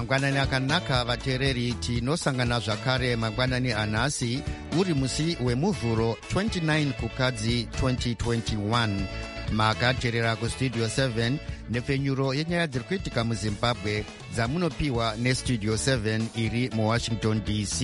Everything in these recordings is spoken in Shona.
mangwanani akanaka vateereri, tinosangana zvakare mangwanani anhasi uri musi wemuvhuro 29 kukadzi 2021. makateerera kustudio 7 nepfenyuro yenyaya dziri kuitika muzimbabwe dzamunopiwa nestudio 7 iri muwashington dc.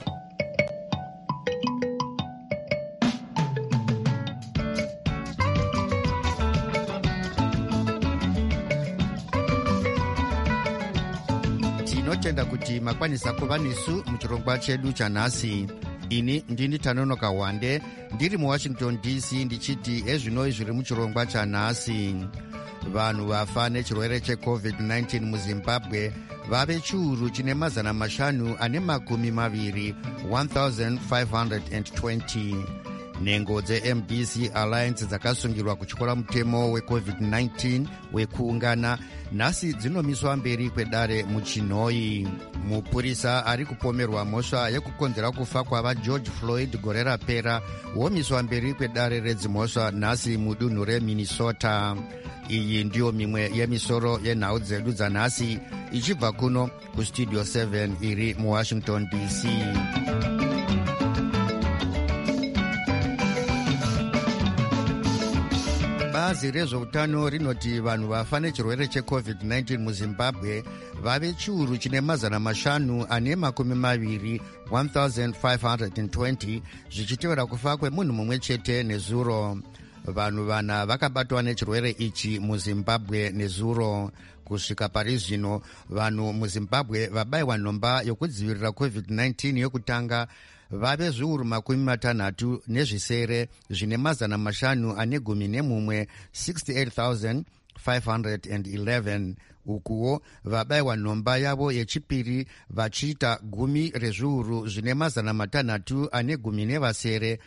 tinotenda kuti makwanisa kuva nesu muchirongwa chedu chanhasi. ini ndini Tanonoka Wande ndiri muwashington dc ndichiti ezvinoi zviri muchirongwa chanhasi. vanhu vafa nechirwere checovid-19 muzimbabwe vave chiuru chine mazana mashanu ane makumi maviri 1520. nhengo dzeMDC Alliance dzakasungirwa kutyora mutemo wecovid-19 wekuungana nhasi dzinomiswa mberi kwedare muchinhoi. mupurisa ari kupomerwa mhosva yekukonzera kufa kwava George Floyd gore rapera womiswa mberi kwedare redzimhosva nhasi mudunhu reMinnesota. iyi ndiyo mimwe yemisoro yenhau dzedu dzanhasi ichibva kuno kustudio 7 iri muwashington dc. bazi rezveutano rinoti vanhu vafa nechirwere checovid-19 muzimbabwe vave chiuru chine mazana mashanu ane makumi maviri 1520 zvichitevera kufa kwemunhu mumwe chete nezuro. vanhu vana vakabatwa nechirwere ichi muzimbabwe nezuro. kusvika pari zvino vanhu muzimbabwe vabayiwa nhomba yokudzivirira covid-19 yokutanga vave zviuru makumi matanhatu nezvisere zvine mazana mashanu ane gumi nemumwe 68,511. ukuwo vabayiwa nhomba yavo yechipiri vachiita gumi rezviuru zvine mazana matanhatu ane gumi nevasere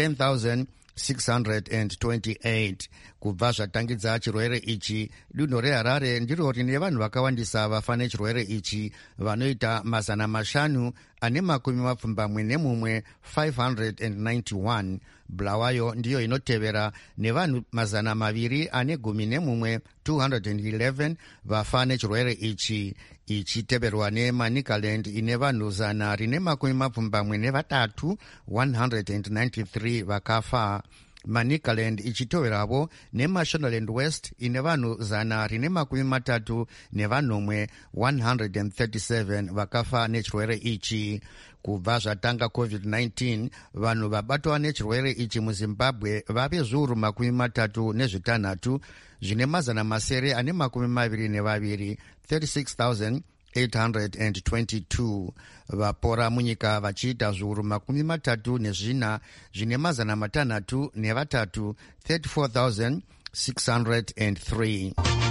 10,628. kubva zvatangidza chirwere ichi dunhu reHarare ndiro rine vanhu vakawandisa vafa nechirwere ichi vanoita mazana mashanu ane makumi mapfumbamwe nemumwe 591. Bulawayo ndiyo inotevera nevanhu mazana maviri ane gumi nemumwe 211 vafa nechirwere ichi, ichiteverwa neManicaland ine vanhu zana rine makumi mapfumbamwe nevatatu 193 vakafa. Manicaland ichitoveravo neMashonaland West ine vanhu zana rine makumi matatu nevanomwe 137 vakafa nechirwere ichi. kubva zvatanga covid-19 vanhu vabatwa nechirwere ichi muzimbabwe vave zviuru makumi matatu nezvitanhatu zvine mazana masere ane makumi maviri nevaviri 36,822. vapora munyika vachiita zviuru makumi matatu nezvina zvine mazana matanhatu nevatatu 34,603.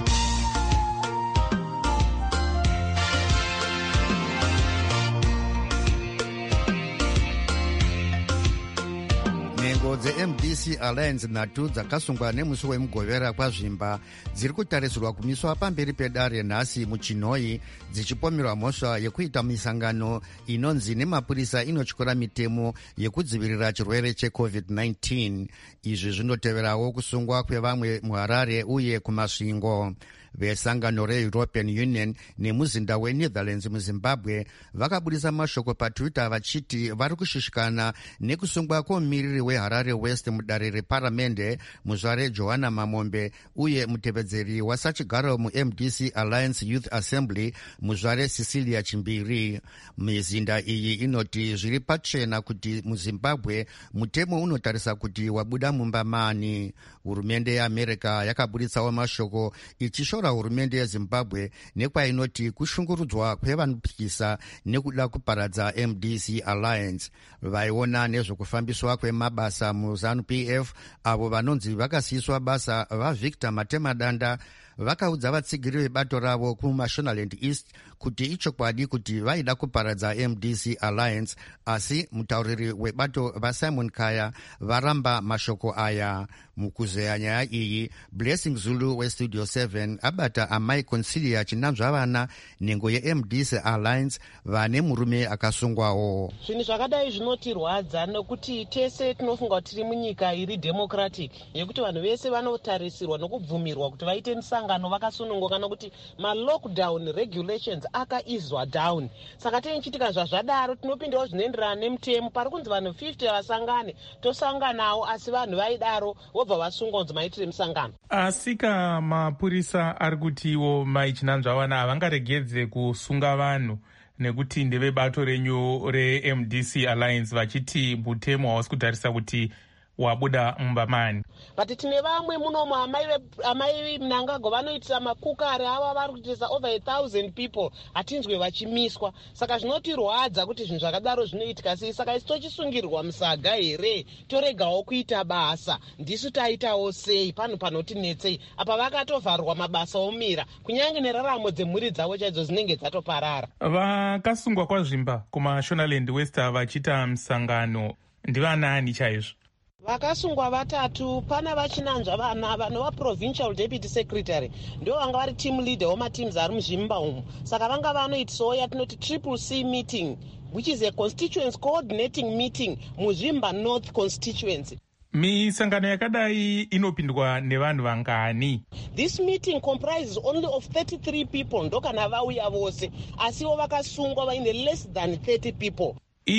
nhengo dzeMDC Alliance nhatu dzakasungwa nemusi wemugovera kwazvimba dziri kutarisirwa kumiswa pamberi pedare nhasi muchinhoi dzichipomerwa mhosva yekuita misangano inonzi nemapurisa inotyora mitemo yekudzivirira chirwere checovid-19. izvi zvinoteverawo kusungwa kwevamwe muHarare uye kumasvingo. vesangano reEuropean Union nemuzinda weNetherlands muzimbabwe vakabudisa mashoko patwitter vachiti vari kushushikana nekusungwa kwomumiriri weHarare West mudare reparamende muzvare Johanna Mamombe uye mutevedzeri wasachigaro muMDC Alliance Youth Assembly muzvare Cecilia Chimbiri. mizinda iyi inoti zviri pachena kuti muzimbabwe mutemo unotarisa kuti wabuda mumba mani. hurumende yeAmerica yakabuditsawo mashoko ichishora hurumende yeZimbabwe nekwainoti kushungurudzwa kwevanopikisa nekuda kuparadza MDC Alliance. vaiona nezvokufambiswa kwemabasa muZANU-PF avo vanonzi vakasiyiswa basa vaVictor Matemadanda vakaudza vatsigiri vebato ravo kuMashonaland East kuti ichokwadi kuti vaida kuparadza MDC Alliance, asi mutauriri webato vaSimon Kaya varamba mashoko aya. mukuzeya nyaya iyi Blessing Zulu westudio 7 abata amai Consilia Chinanzvavana nhengo yeMDC Alliance vane murume akasungwawo. zvinhu zvakadai zvinotirwadza nekuti tese tinofunga kuti tiri munyika iri democratic yekuti vanhu vese vanotarisirwa nokubvumirwa kuti vaite misangano musangano vakasununguka nokuti ma-lockdown regulations akaizwa down. Saka teichitika zvazvadaro tinopindawo zvinoenderana nemutemo. Pari kunzi vanhu 50 vasangane, tosanganawo, asi vanhu vaidaro vobva vasungwa kunzi maitire musangano. Asika mapurisa ari kutiwo maichinanzvavana havangaregedze kusunga vanhu nekuti ndevebato renyu reMDC Alliance vachiti mutemo hausi kutarisa kuti wabuda mumbamani. But tine vamwe munomo amai Mnangagwa vanoitisa makukare ava vari kuitisa over 1,000 people hatinzwe vachimiswa. Saka zvinotirwadza kuti zvinhu zvakadaro zvinoitika sei. Saka isi tochisungirwa musaga here, toregawo kuita basa. Ndisu taitawo sei pano panotinetsei apa vakatovharwa mabasa omira kunyange neraramo dzemhuri dzavo chaidzo dzinenge dzatoparara. Vakasungwa kwazvimba kumashonaland west vachiita musangano ndivanani chaizvo? Vakasungwa vatatu. Pana vachinanzva vana vanova provincial deputy secretary ndo vanga vari team leader wamateams ari muzvimba umu. Saka vanga vanoitisawo yatinoti triple C meeting, which is a constituency coordinating meeting muzvimba north constituency. Misangano yakadai inopindwa nevanhu vangani? This meeting comprises only of 33 people ndokana vauya vose, asiwo vakasungwa vaine less than 30 people.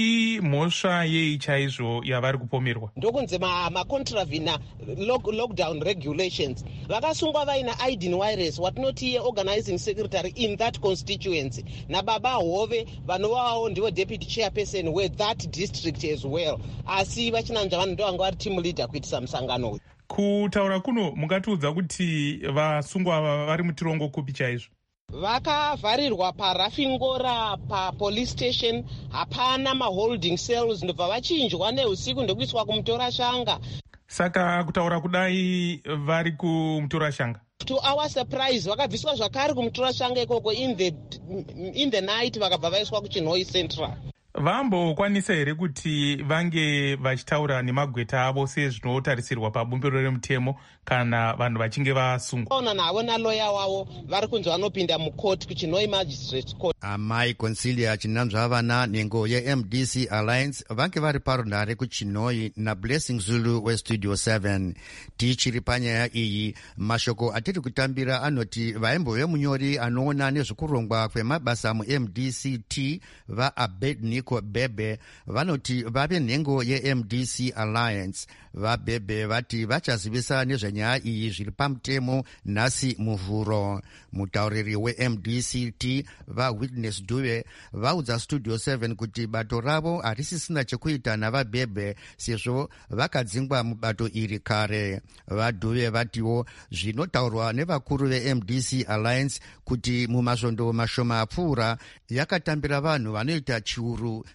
Mhosva yei chaizvo yavari kupomerwa? Ndokunze macontravina lockdown regulations. Vakasungwa vaina Aidin Wires watinoti iye organizing secretary in that constituency, nababa Hove vanovawo ndivo deputy chairperson we that district as well. Asi vachinanzva vanhu ndo vanga vari team leader kuitisa musangano uyu. Kutaura kuno mungatiudza kuti vasungwa vari mutirongo kupi chaizvo? Vakavharirwa paRafingora papolice station, hapana maholding cells, ndobva vachinjwa neusiku ndokuiswa kumutorashanga. Saka kutaura kudai vari kumutorashanga? To our surprise vakabviswa zvakare kumutorashanga ikoko in the night vakabva vaiswa kuChinhoyi Central. Vambokwanisa here kuti vange vachitaura nemagweta avo sezvinotarisirwa pabumbiro remutemo kana vanhu vachinge vasungwa? Ona navo naloya wavo vari kunzi vanopinda mukoti kuChinhoyi Magistrate Court. Amai Consilia chinanzva vana nengo yeMDC Alliance vange vari parunhare kuChinhoyi naBlessing Zulu weStudio 7. Tichiri panyaya iyi, mashoko atiri kutambira anoti vaimbove anoona nezvekurongwa kwemabasa muMDCT vaAbednego Bebe vanoti vave nhengo yeMDC Alliance. VaBebe vati vachazivisa nezvenyaya iyi zviri pamutemo nhasi muvhuro. Mutauriri weMDCT vaWitness Dube vaudza Studio 7 kuti bato ravo harisisina chekuita navaBebe sezvo vakadzingwa mubato iri kare. VaDube vatiwo zvinotaurwa nevakuru veMDC Alliance kuti mumasvondo mashoma apfuura yakatambira vanhu vanoita chiuru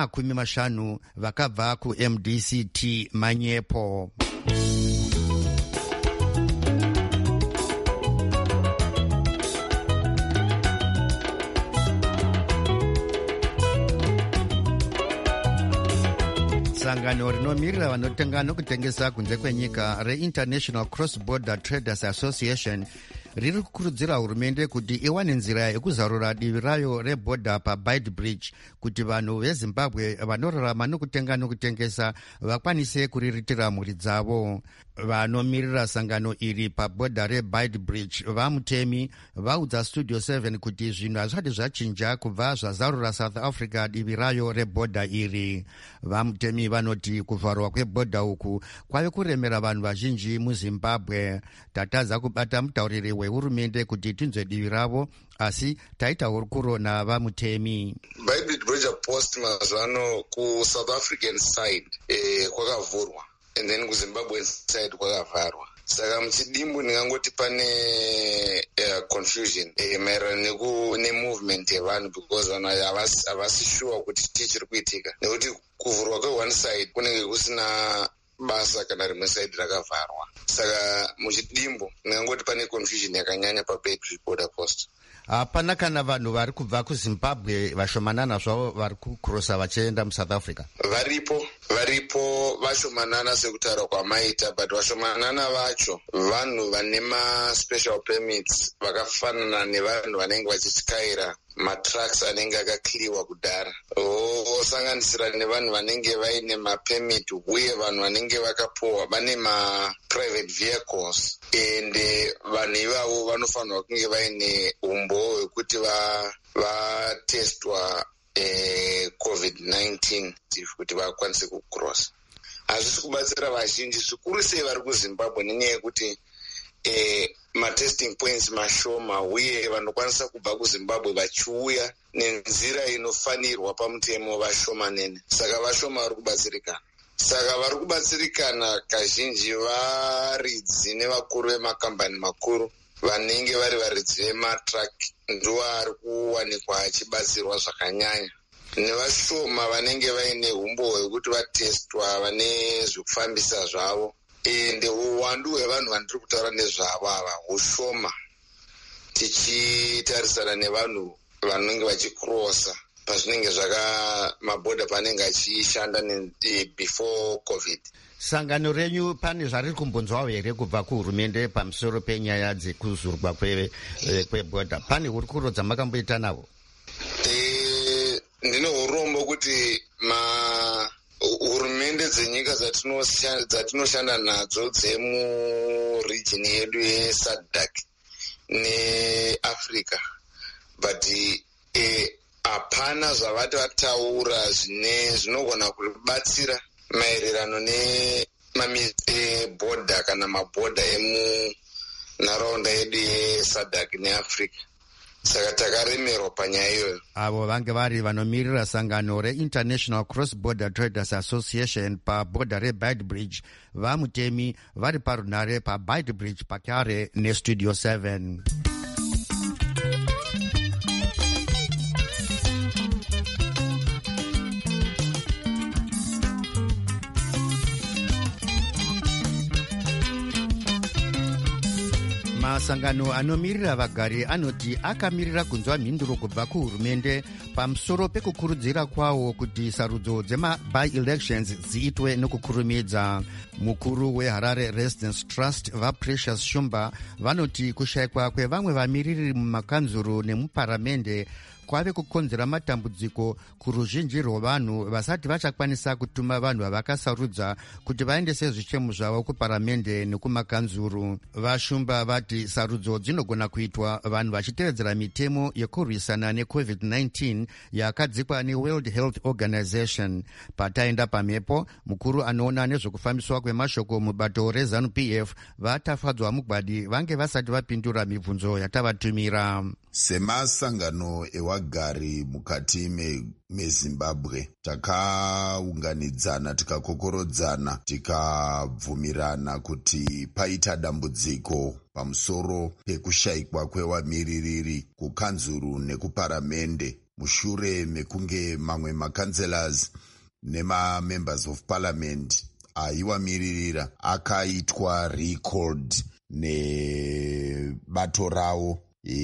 ne50 vakabva kuMDCT manyepo. Sangano rinomirira vanotenga nokutengesa kunze kwenyika reInternational Cross Border Traders Association riri kukurudzira hurumende kuti iwane nzira yekuzarura divi rayo rebhodha paBeitbridge kuti vanhu veZimbabwe vanorarama nokutenga nokutengesa vakwanise kuriritira mhuri dzavo. Vanomirira sangano iri pabhodha reBeitbridge vamutemi vaudza Studio 7 kuti zvinhu hazvisati zvachinja kubva zvazarura South Africa divi rayo rebhodha iri. Vamutemi vanoti kuvharwa kwebhodha uku kwave kuremera vanhu vazhinji muZimbabwe. Tatadza kubata mutauriri wehurumende kuti tinzwe divi ravo, asi taita hurukuro navamutemi. Beitbridge post mazvano kuSouth African side kwakavhurwa and then kuZimbabwe side kwakavharwa. Saka muchidimbu ndingangoti pane confusion maererano nemovement yevanhu because vanhu havasi sure kuti chii chiri kuitika nekuti kuvhurwa kwe-one side kunenge kusina basa kana rimwe side rakavharwa. Saka muchidimbu ndingangoti pane confusion yakanyanya paBeitbridge border post. Hapana kana vanhu vari kubva kuZimbabwe vashomanana zvavo vari kukurosa vachienda muSouth Africa? Varipo vashomanana sekutaura kwamaita, but vashomanana vacho vanhu vane ma-special permits vakafanana nevanhu vanenge vachityaira matracks anenge akakliwa kudhara, osanganisira nevanhu vanenge vaine mapemiti uye vanhu vanenge vakapuwa vane maprivate vehicles, ende vanhu ivavo vanofanirwa kunge vaine umbo hwekuti vatestwa COVID-19 kuti vakwanise kucross. Hazvisi kubatsira vazhinji zvikuru sei vari kuZimbabwe nenyaya yekuti matesting points mashoma uye vanokwanisa kubva kuZimbabwe vachiuya nenzira inofanirwa pamutemo vashomanene. Saka vashoma vari kubatsirikana. Saka vari kubatsirikana kazhinji varidzi nevakuru vemakambani makuru vanenge vari varidzi vematrack ndivo ari kuwanikwa achibatsirwa zvakanyanya. Nevashoma vanenge vaine umbo hwekuti vatestwa vane zvekufambisa zvavo. Ende uwandu hwevanhu vandiri kutaura nezvavo ava hushoma tichitarisana nevanhu vanenge vachikrosa pazvinenge mabhodha panenge achishanda before COVID. Sangano renyu pane zvariri kumbonzwawo here kubva kuhurumende pamusoro penyaya dzekuzurwa kwebhodha? Pane hurukuro dzamakamboita navo? Ndine urombo kuti hurumende dzenyika dzatinoshanda nadzo dzemuregion yedu yeSADC neAfrica, but hapana zvavati vataura zvinogona kubatsira maererano nemabhodha kana mabhodha emunharaunda yedu yeSADC neAfrica. Saka takaremerwa panyaya iyoyo. Avo vange vari vanomirira sangano reInternational Cross Border Traders Association pabhodha reBeitbridge vamutemi vari parunhare paBeitbridge pakare neStudio 7. Masangano anomirira vagari anoti akamirira kunzwa mhinduro kubva kuhurumende pamusoro pekukurudzira kwawo kuti sarudzo dzema-by-elections dziitwe nokukurumidza. Mukuru weHarare Residence Trust vaPrecious Shumba vanoti kushayikwa kwevamwe vamiriri mumakanzuru nemuparamende kwave kukonzera matambudziko kuruzhinji rwavanhu vasati vachakwanisa kutuma vanhu vavakasarudza kuti vaendese zvichemo zvavo kuparamende nekumakanzuru. Vashumba vati sarudzo dzinogona kuitwa vanhu vachitevedzera mitemo yekurwisana neCovid-19 yakadzikwa neWorld Health Organization. Pataenda pamhepo, mukuru anoona nezvekufambiswa kwemashoko mubato reZANU-PF vatafadzwa mugwadi vange vasati vapindura mibvunzo yatavatumira. Semasangano ewagari mukati meZimbabwe takaunganidzana, tikakokorodzana, tikabvumirana kuti paita dambudziko pamusoro pekushayikwa kwevamiririri kukanzuru nekuparamende mushure mekunge mamwe makanselas nemamembers of parliament aiwamiririra akaitwa recalled nebato rawo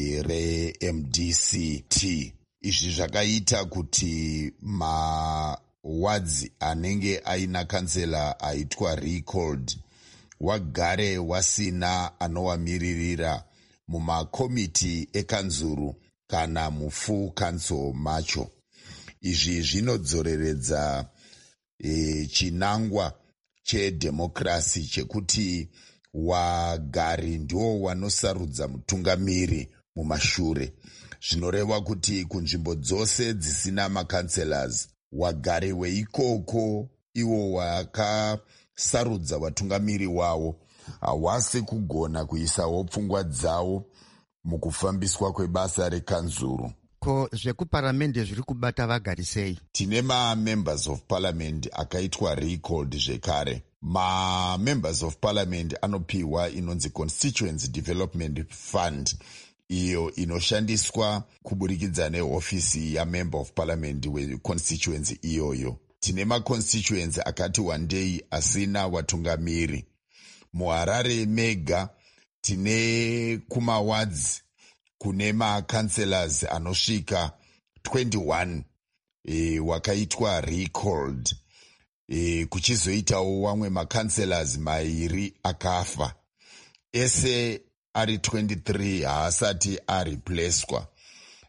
reMDCT. Izvi zvakaita kuti mawards anenge aina kansela aitwa recalled wagare wasina anowamiririra mumakomiti ekanzuru kana mufull council macho. Izvi zvinodzoreredza chinangwa chedemokrasi chekuti wagari ndiwo wanosarudza mutungamiri mumashure. Zvinoreva kuti kunzvimbo dzose dzisina makanselas, wagari weikoko iwo wakasarudza vatungamiri wavo hawasi kugona kuisawo pfungwa dzavo mukufambiswa kwebasa rekanzuru. Ko zvekuparamende zviri kubata vagari sei? Tine ma-members of parliament akaitwa recalled zvekare. Ma-members of parliament anopiwa inonzi Constituency Development Fund, iyo inoshandiswa kuburikidza nehofisi ya-member of parliament we-constituency iyoyo. Tine ma-constituency akati wandei asina watungamiri. MuHarare mega tine kumawards kune ma-councillors anosvika 21 wakaitwa recalled. Kuchizoitawo wamwe makanselas mairi akafa. Ese ari 23 haasati areplacedwa.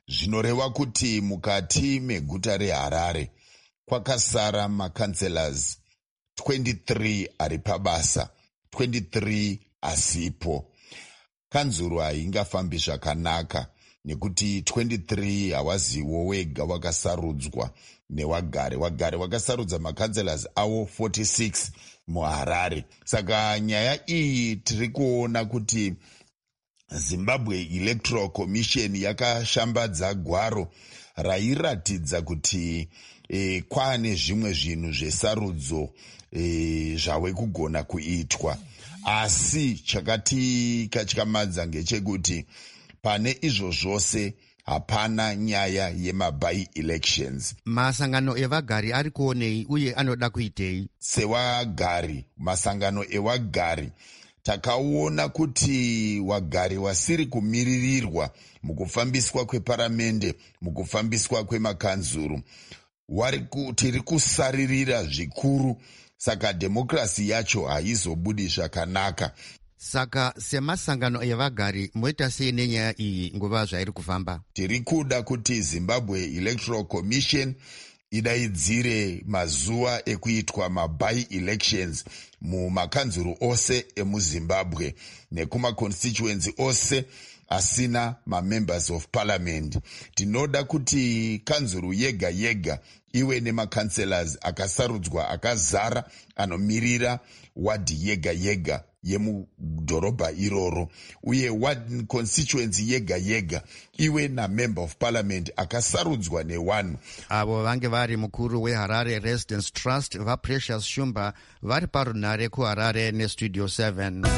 zvinoreva kuti mukati meguta reHarare kwakasara makanselas 23 ari pabasa, 23 asipo. Kanzuru haingafambi zvakanaka nekuti 23 hawaziwo wega wakasarudzwa newagare. Wagare wakasarudza makanselas avo 46 muHarare. Saka nyaya iyi tiri kuona kuti Zimbabwe Electoral Commission yakashambadza gwaro rairatidza kuti kwaane zvimwe zvinhu zvesarudzo zvave kugona kuitwa. Asi chakati katyamadza ngechekuti pane izvo zvose hapana nyaya yemaby-elections. Masangano evagari ari kuonei uye anoda kuitei? Sewagari, masangano ewagari takaona kuti wagari wasiri kumiririrwa mukufambiswa kweparamende, mukufambiswa kwemakanzuru, tiri kusaririra zvikuru. Saka demokrasi yacho haizobudi zvakanaka. Saka semasangano evagari moita sei nenyaya iyi nguva zvairi kufamba? Tiri kuda kuti Zimbabwe Electoral Commission idaidzire mazuva ekuitwa maby-elections mumakanzuru ose emuZimbabwe nekumaconstituency ose asina mamembers of parliament. Tinoda kuti kanzuru yega yega iwe nemakanselas akasarudzwa akazara anomirira wadhi yega yega yemudhorobha iroro, uye ward constituency yega yega iwe namember of parliament akasarudzwa newanhu. Avo vange vari mukuru weHarare Residence Trust vaPrecious Shumba vari parunhare kuHarare neStudio 7.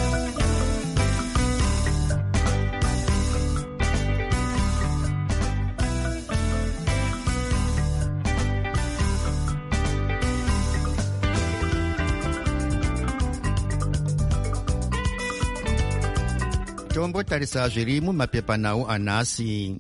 Tombotarisa zviri mumapepanhau anhasi.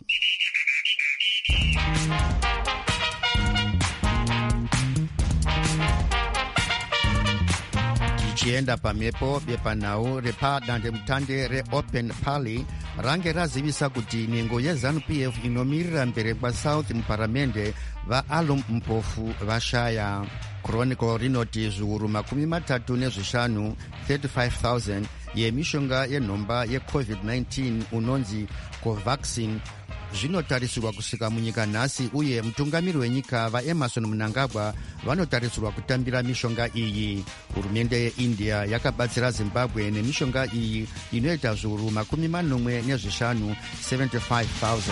Tichienda pamhepo, bepanhau repadandemutande reOpen Pally range razivisa kuti nhengo yeZANU-PF inomirira mbere kwaSouth muparamende vaAlum Mpofu vashaya. Chronicle rinoti zviuru 35 35,000 yemishonga yenhomba yeCovid-19 unonzi Covaxin zvinotarisirwa kusvika munyika nhasi, uye mutungamiri wenyika vaEmerson Mnangagwa vanotarisirwa kutambira mishonga iyi. Hurumende yeIndia yakabatsira Zimbabwe nemishonga iyi inoita zviuru 45 75,000.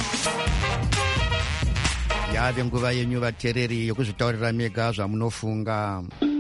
Yave nguva yenyu vateereri yokuzvitaurira mega zvamunofunga.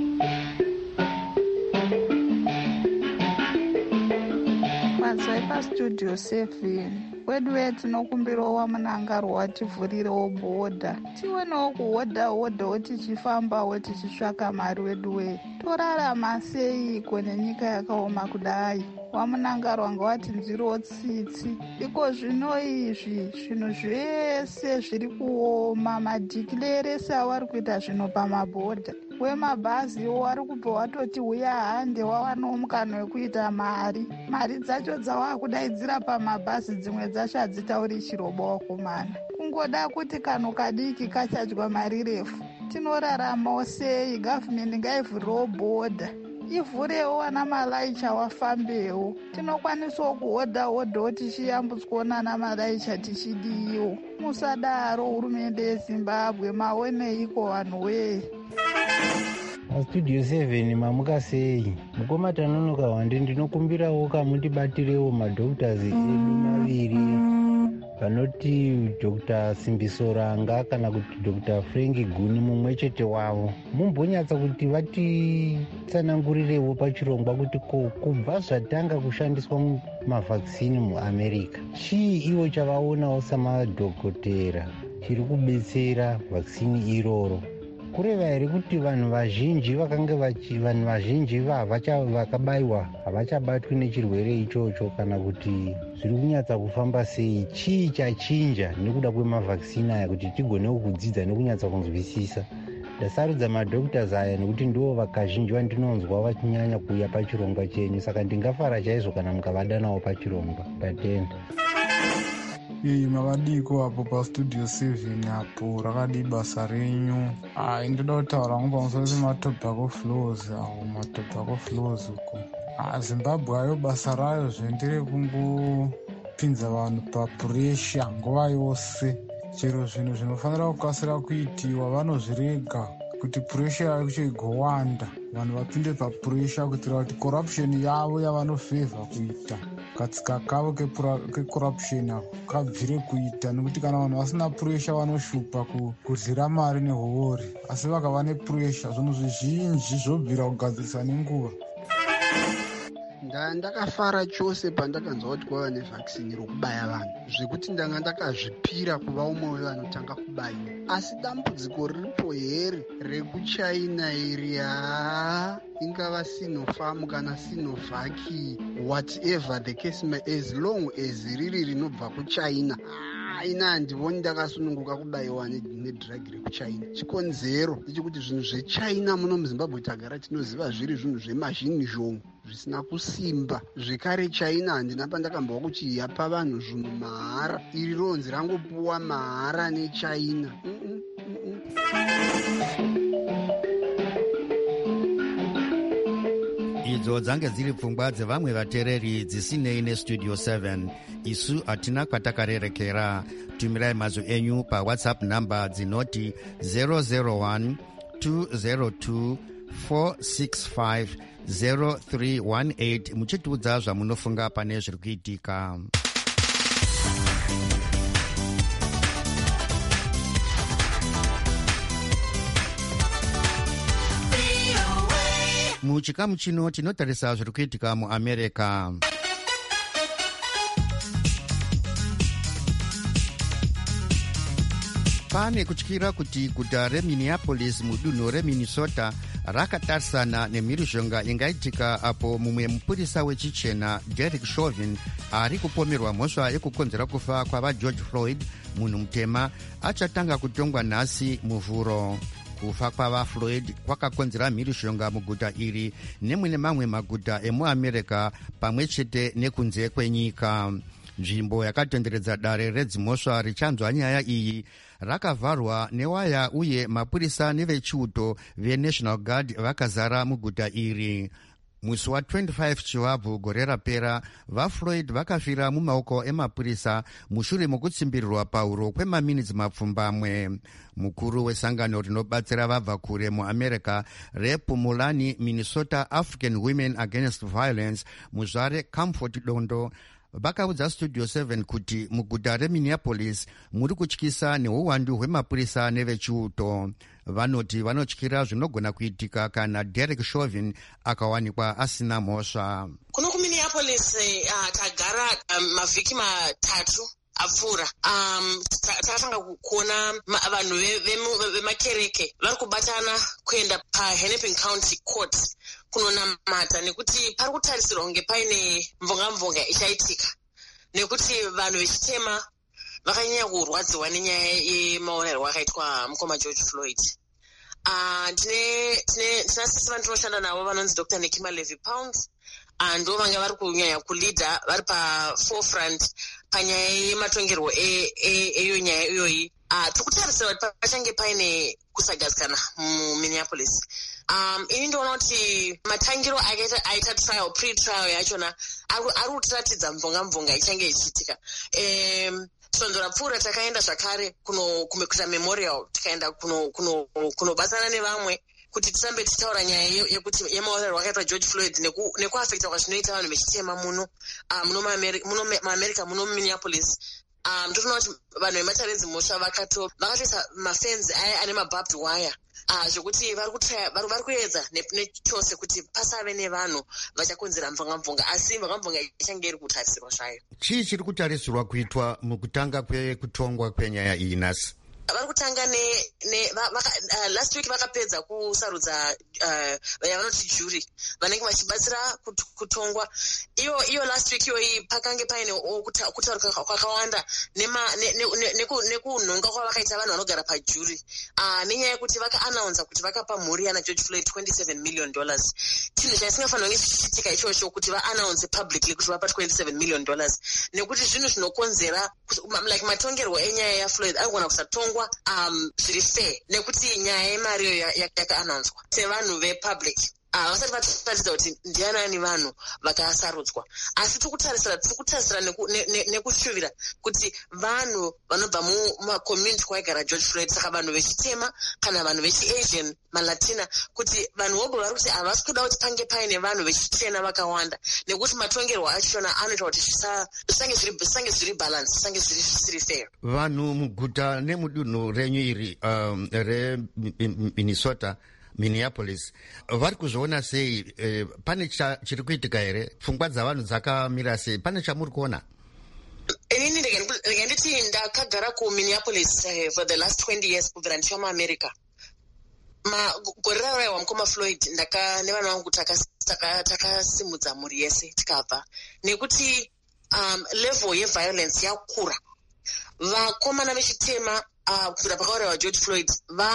Mazai paStudio 7 wedu tinokumbirawo wamunangaro wativhurirewo bhodha tionewo kuhodhahodhawo tichifambawo tichisvaka mari wedu torarama seiko nenyika yakaoma kudai. Wamunangaro wanga watinzwirawo tsitsi iko zvino izvi zvinhu zvese zviri kuoma, madhikireresi awari kuita zvino pamabhodha wemabhaziwo wari kubva watoti uya hande wawanawo mukana wekuita mari dzacho dzawakudaidzira pamabhazi dzimwe dzacho hadzitauri chirobo wakomana, kungoda kuti kano kadiki kachadya mari refu. Tinoraramawo sei? Gavhimende ngaivhurirewo bhodha, ivhurewo ana malaicha wafambewo. Tinokwanisawo kuhodhahodhawo tichiyambutswawo nana malaicha tichidiwo. Musadaro hurumende yeZimbabwe, maoneiko vanhu wee? Studio 7 mamuka sei? Mukoma Tanonoka Hwande ndinokumbirawo kamundibatirewo madhoktors edu maviri vanoti Dr. Simbiso Ranga kana kuti Dr. Frank Guni mumwe chete wavo. Mumbonyatsa kuti vatitsanangurirewo pachirongwa kuti kubva zvatanga kushandiswa mavhakisini muAmerica, chii ivo chavaonawo samadhokotera chiri kubetsera vhakisini iroro. Kureva here kuti vanhu vazhinji vakabayiwa havachabatwi nechirwere ichocho, kana kuti zviri kunyatsa kufamba sei? Chii chachinja nekuda kwemavhakisini aya kuti tigonewo kudzidza nekunyatsa kunzwisisa? Ndasarudza madhoktors aya nekuti ndivo vakazhinji vandinonzwa vachinyanya kuuya pachirongwa chenyu, saka ndingafara chaizvo kana mukavadanawo pachirongwa. Tatenda. Makadiko apo pastudio 7 apo rakadi basa renyu. Ndoda kutaura hangu pamusoro pematobacco flows awo matobacco flows uko. Zimbabwe ayo basa rayo zvendere kungopinza vanhu papuresha nguva yose. Chero zvinhu zvinofanira kukasira kuitiwa vanozvirega kuti puresha yacho igowanda, vanhu vapinde papuresha kuitira kuti corruption yavo yavanofevha kuita katsika kavo kecorruption kabvire kuita, nekuti kana vanhu vasina puresha vanoshupa kudyira mari nehori, asi vakava nepuresha zvinhu zvizhinji zvobvira kugadzirisa nenguva. Ndakafara chose pandakanzwa kuti kwava nevhakisini rokubaya vanhu, zvekuti ndanga ndakazvipira kuva umwe wevanotanga kubaiwa. Asi dambudziko riripo here rekuchina iri, ingava Sinopharm kana Sinovac, whatever the case may, as long as riri rinobva kuchina, ina handivoni ndakasununguka kubaiwa nedhiragi rekuchina. Chikonzero ndechekuti zvinhu zvechina muno muZimbabwe tagara tinoziva zviri zvinhu zvemazhini zhongo zvisina kusimba. Zvekare china handina pandakambwa kuti yapa vanhu zvinhu mahara, iri ronzi rangopuwa mahara nechina. Idzo dzange dziri pfungwa dzevamwe vateereri dzisinei nestudio 7. Isu hatina kwatakarerekera. Tumirai mazwi enyu pawhatsapp namba dzinoti 001 202 465 0318 muchitiudza zvamunofunga pane zviri kuitika. Muchikamu chino tinotarisa zviri kuitika muAmerica. Pane kutyira kuti guta reMinneapolis mudunhu reMinnesota rakatarisana nemhirizhonga ingaitika apo mumwe mupurisa wechichena Derek Chauvin ari kupomerwa mhosva yekukonzera kufa kwavaGeorge Floyd, munhu mutema, achatanga kutongwa nhasi muvhuro. Kufa kwavaFloyd kwakakonzera mhirizhonga muguta iri nemune mamwe maguta emuAmerica pamwe chete nekunze kwenyika. Nzvimbo yakatenderedza dare redzimhosva richanzwa nyaya iyi rakavharwa newaya uye mapurisa nevechiuto veNational Guard vakazara muguta iri. Musi wa25 Chivabvu gore rapera, vaFloyd vakafira mumaoko emapurisa mushure mokutsimbirirwa pauro kwemaminitsi mapfumbamwe. Mukuru wesangano rinobatsira vabva kure muAmerica rePumulani Minnesota African Women Against Violence, muzvare Comfort Dondo, vakaudza studio 7 kuti muguta reMinneapolis muri kutyisa neuwandu hwemapurisa nevechiuto. Vanoti vanotyira zvinogona kuitika kana Derek Chauvin akawanikwa asina mhosva. Kuno kuMinneapolis tagara mavhiki matatu apfuura. Takatanga kuona vanhu vemakereke vari kubatana kuenda paHennepin County Court kunonamata, nekuti pari kutarisirwa kunge paine mvonga ichaitika, nekuti vanhu vechitema vakanyanya kurwadziwa nenyaya yemaonero akaitwa mukoma George Floyd. Tina sisi vanhu tinoshanda navo vanonzi Dr. Nekima Levy Pounds, ndo vanga vari kunyanya kulidha, vari paforefront panyaya yematongerwo eyo nyaya iyoyi. Tikutarisira kuti pachange paine kusagadzikana muMinneapolis. Ini ndinoona kuti matangiro aita trial, pre-trial yachona ari kutiratidza mvonga ichange ichiitika. Sonzo rapfuura takaenda zvakare kuita memorial, tikaenda kunobatsana nevamwe kuti tirambe tichitaura nyaya yekuti yemaonero akaitwa George Floyd nekuafekta kwazvinoita vanhu vechitema muno muAmerica muno muMinneapolis. Ndinoona kuti vanhu vematarenzi mhosva vakatoisa mafenzi aya ane mabarbed wire, zvokuti vari kuedza nechose kuti pasave nevanhu vachakonzera mvonga, asi mvonga ichange iri kutarisirwa zvayo. Chii chiri kutarisirwa kuitwa mukutanga kwekutongwa kwenyaya iyi nhasi? vari kutanga last week vakapedza kusarudza yavanoti jury vanenge vachibatsira kutongwa. Iyo last week iyoyi pakange paine kutaurika kwakawanda nekunhonga kwavakaita vanhu vanogara pajury nenyaya yekuti vakaanaunza kuti vakapa mhuri yana George Floyd $27 million. Chinhu chaisingafanira kunge chichiitika ichocho kuti vaanaunze publicly kuti vapa $27 million, nekuti zvinhu zvinokonzera like matongerwo enyaya yaFloyd anogona kusatongwa zviri fair nekuti nyaya yemari iyo yakaanaunzwa sevanhu vepublic vasati vataridza kuti ndianani vanhu vakasarudzwa. Asi tikutarisira nekushuvira kuti vanhu vanobva mumakommunity kwaigara George Floyd, saka vanhu vechitema kana vanhu vechiasian malatina, kuti vanhu vobo vari kuti havasi kuda kuti pange paine vanhu vechichena vakawanda, nekuti matongerwo achona anoita kuti zvisange zviri balance, zvisange zviri fair. Vanhu muguta nemudunhu renyu iri reMinnesota, Minneapolis, vari kuzviona sei? Pane chiri kuitika here? Pfungwa dzavanhu dzakamira sei? Pane chamuri kuona? Inini rega nditi ndakagara kuMinneapolis for the last 20 years kubvira ndichva muAmerica. Gore raraiwa mukoma Floyd nevanhu vangu takasimudza mhuri yese tikabva, nekuti level yeviolence yakura. Vakomana vechitema kubvira pakaurayiwa George Floyd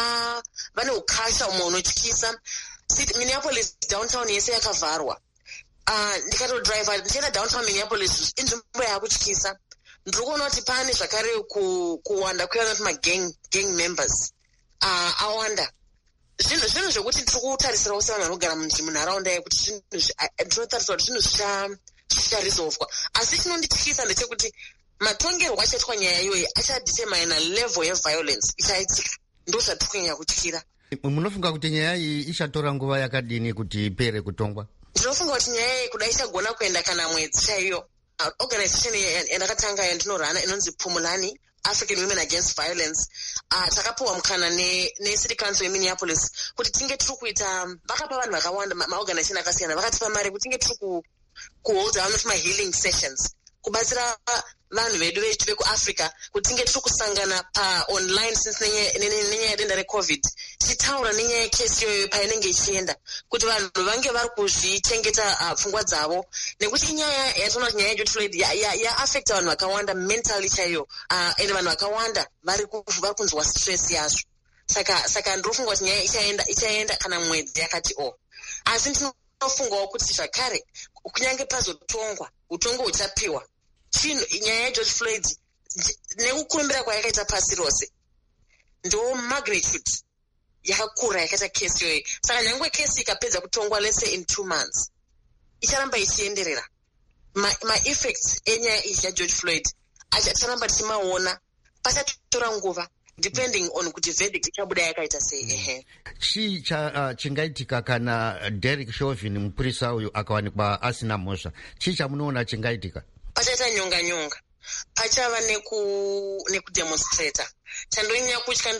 vane ukasha umwe unotyisa. Minneapolis downtown yese yakavharwa. Ndikatodriva ndichienda downtown Minneapolis, inzvimbo yakutyisa. Ndiri kuona kuti pane zvakare kuwanda kwevanoti gang members awanda. Zvinhu zvokuti tiri kutarisirawo sevanhu vanogara munharaunda yekuti ndinotarisira kuti zvinhu zvicharesolvwa. Asi chinondityisa ndechekuti matongerwo achaitwa nyaya iyoyi achadetermina level yeviolence ichaitika. Ndo zvatiri kunyanya kutyira. Munofunga kuti nyaya iyi ichatora nguva yakadini kuti ipere kutongwa? Ndinofunga kuti nyaya iyi kudai ichagona kuenda kana mwedzi chaiyo. Organization yandakatanga yandinorana inonzi Pumulani, African Women Against Violence, takapiwa mukana neCity Council yeMinneapolis kuti tinge tiri kuita, vakapa vanhu vakawanda maorganization akasiyana, vakatipa mari kuti tinge tiri kuholda vanoti healing sessions, kubatsira vanhu vedu vekuAfrica kuti tinge tiri kusangana online since nenyaya yedenda reCovid, tichitaura nenyaya yekesi iyoyo painenge ichienda, kuti vanhu vange vari kuzvichengeta pfungwa dzavo, nekuti inyaya yatoona kuti nyaya yeGeorge Floyd yaafecta vanhu vakawanda mentally chaiyo, ende vanhu vakawanda vari kunzwa stress yazvo. Saka ndinofunga kuti nyaya ichaenda kana mwedzi yakati asi ndinofungawo kuti zvakare kunyange pazotongwa utongo huchapiwa. Nyaya yaGeorge Floyd nekukurumbira kwayakaita pasi rose ndo magnitude yakakura yakaita kesi iyoyi. Saka nyangwe kesi ikapedza kutongwa let's say in 2 months icharamba ichienderera. Ma-effects enyaya iyi yaGeorge Floyd ticharamba tichimaona, pachatora nguva depending on kuti verdict ichabuda yakaita sei. Chii chingaitika kana Derek Chauvin mupurisa uyu akawanikwa asina mhosva? Chii chamunoona chingaitika? Pachaita nyonga, pachava nekudemonstrata. Chandonyanya kutya,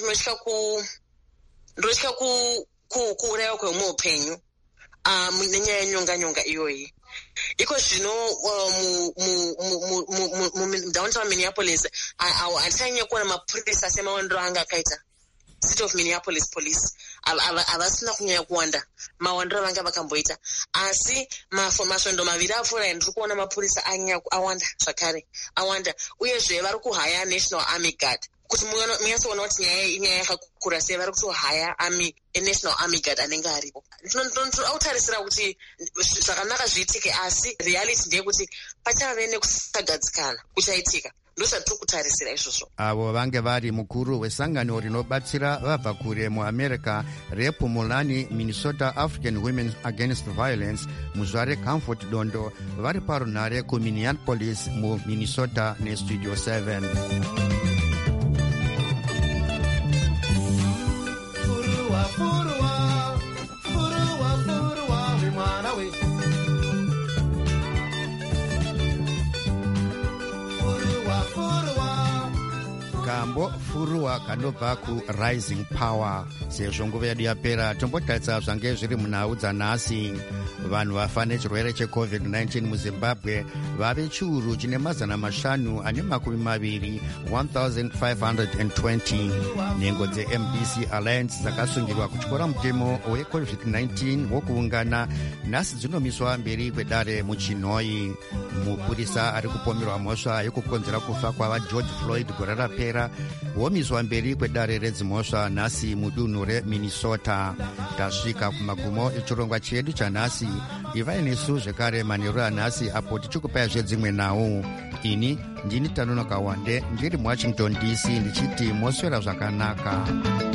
ndinotya kuurayiwa kweumwe upenyu nenyaya yenyonga iyoyi. Iko zvino downtown Minneapolis hatanyanya kuona mapurisa semawandiro anga akaita City of Minneapolis Police. Havasina kunyanya kuwanda mawandiro vanga vakamboita, asi masvondo maviri apfuura ndiri kuona mapurisa awanda zvakare, awanda. Uyezve vari kuhaya National Army Guard, kuti munyasoona kuti nyaya yakakura sei, vari kutohaya National Army Guard anenge aripo. Ndinotarisira kuti zvakanaka zviitike, asi reality ndeyekuti pachave nekusagadzikana kuchaitika. Ndozvatiri kutarisira izvozvo. Avo vange vari mukuru wesangano rinobatsira vabva kure muAmerica rePumulani, Minnesota African Women Against Violence, muzuva reComfort Dondo, vari parunhare kuMinneapolis muMinnesota neStudio 7. kambofurua kanobva kurising power. Sezvo nguva yedu yapera, tombotaritsa zvange zviri munhau dzanhasi. Vanhu vafa nechirwere cheCovid-19 muZimbabwe vave chiuru chine mazana mashanu ane makumi maviri 1520. Nhengo dzeMDC Alliance dzakasungirwa kutyora mutemo weCovid-19 wokuungana nhasi dzinomiswa mberi kwedare muChinhoyi. Mupurisa ari kupomerwa mhosva yekukonzera kufa kwavaGeorge Floyd gore rapera womiswa mberi kwedare redzimhosva nhasi mudunhu reMinnesota. Tasvika kumagumo echirongwa chedu chanhasi. Ivai nesu zvekare manheru anhasi apo tichikupai zvedzimwe nhau. Ini ndini Tanonoka Wande ndiri muWashington DC ndichiti moswera zvakanaka.